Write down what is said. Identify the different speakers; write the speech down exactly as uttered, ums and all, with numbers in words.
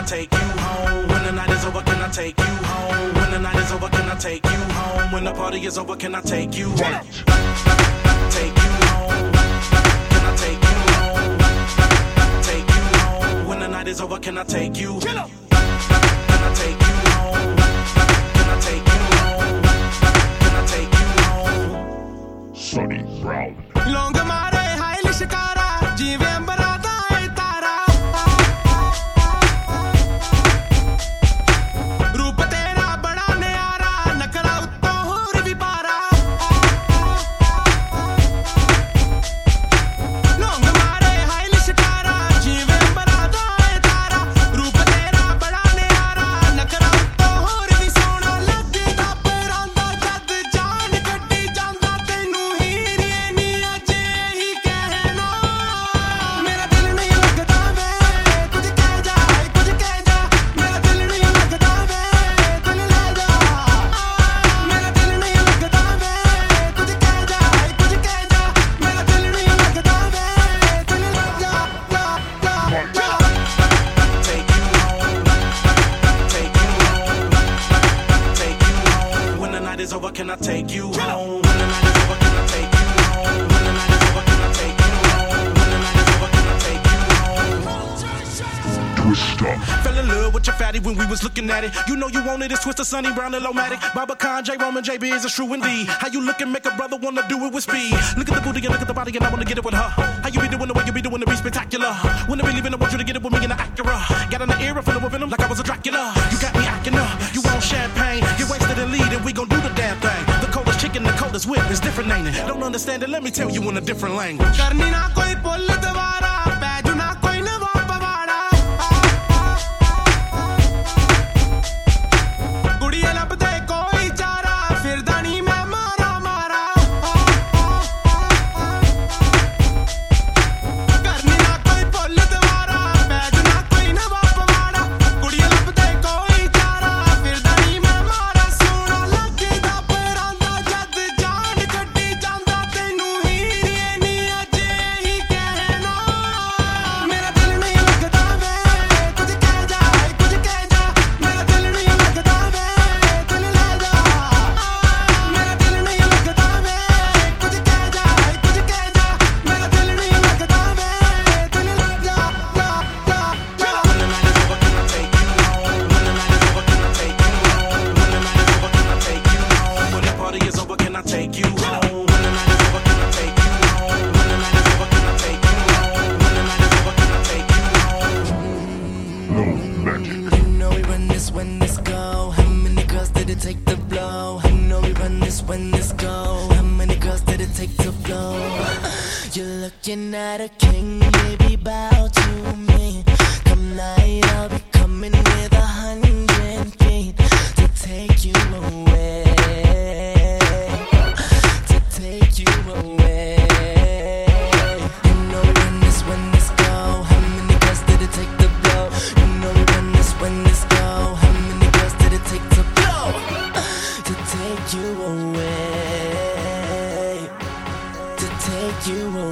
Speaker 1: take you home? When the night is over, can I take you home? When the night is over, can I take you home? When the party is over, can I take you home? Take you home. Can I take you home? Take you home. When the night is over, can I take you? Can I take you home? Can I take you home? Can I take you home?
Speaker 2: Sonny Brown.
Speaker 3: Long mare hail shikara, jeeve ambara da hai tara. Roop tera bada niyara, nakra utto hor vi para. Long mare hail shikara, jeeve ambara da hai tara. Roop tera bada niyara, nakra utto hor vi sona. Lagda peranda jad jaan kaddi janda tenu heeriye ni aje hi kehna. Mera dil nahi lagda ve kuch keh ja kuch keh ja. Mera dil nahi lagda ve dil le ja. Mera dil nahi lagda ve kuch keh ja kuch keh ja. Mera dil nahi lagda ve dil le ja.
Speaker 1: Take you home. Take you home. Take you home. When the night is over, can I take you home? When the night is over, can I take you home? When the night is over, can I take you home? When the night is over, can I take you home?
Speaker 2: Twista.
Speaker 1: Fell in love with your fatty when we was looking at it. You know you wanted it, Twister, Sonny Brown, and Lomatic. Baba Khan, J. Roman, J B is a true indeed. How you looking, make a brother wanna do it with speed. Look at the booty and look at the body, and I wanna get it with her. How you be doing the way you be doing the be spectacular. When I be leaving, I want you to get it with me in the Acura. Got in the ear, feeling with venom like I was a Dracula. You got me acting up, you want champagne. You wasted and lead, and we gon' do the damn thing. The coldest chicken, the coldest whip is different, ain't it? Don't understand it, let me tell you in a different language.
Speaker 3: Karni na koi pull dwara, baiju na koi nawab pawada. Kudiye labde koi chara, firda nahi main mara mara. Karni na koi pull dwara, baiju na koi nawab pawada. Kudiye labde koi chara, firda nahi main mara. Sona lagda peranda jad jaan kaddi janda tenu heeriye ni aje hi kehna. Mera dil nahi lagda ve kuch keh ja kuch keh ja. Mera dil nahi lagda ve dil le ja. Mera dil nahi lagda ve kuch keh ja kuch keh ja. Mera dil nahi lagda ve dil le ja.
Speaker 1: When the night is over, can I take you home? When the night is over, can I take you home? When the night is over, can I take you home? When the party is over, can I take you home? When the night is over, can I take you home? When the night is over, can I take you home? When the night is over, can I take you home?
Speaker 2: No magic.
Speaker 4: You know we run this when this go. How many girls did it take to blow? You know we run this when this go. How many girls did it take to blow? You're looking at a king, baby, bow to me. Come night, I'll be coming with a hundred feet to take you away, to take you away. You know we run this when this go. How many girls did it take to blow? You know we run this when this go. How many girls did it take to blow? To take you away, to take you away.